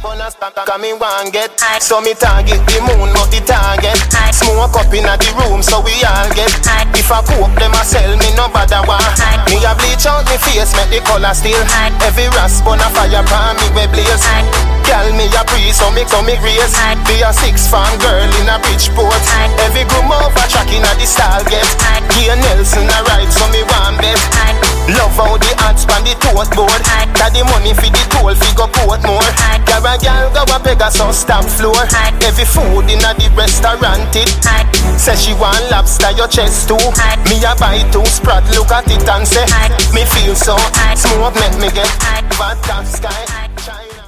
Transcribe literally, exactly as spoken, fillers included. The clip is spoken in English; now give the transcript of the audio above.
Bonus cause me want get. So me target the moon not the target. Smoke up inna the room so we all get. If I cook them a sell me no bother wa. Me a bleach out me face make the color still. Every rasp on a fire pan me we blaze. Girl me a priest so me come me grace. Be a six fan girl in a Bridgeport. Every groom over track inna the stall get. Gay Nelson a ride so me want bet. Love how the ants pan the toast board. Got the money for the toll fi go Portmore. Girl a girl go a Pegasus stamp floor. Every food inna the restaurant it. Say she want lobster your chest too. Me a buy two sprat look at it and say me feel so smoke make me get bad top sky. China.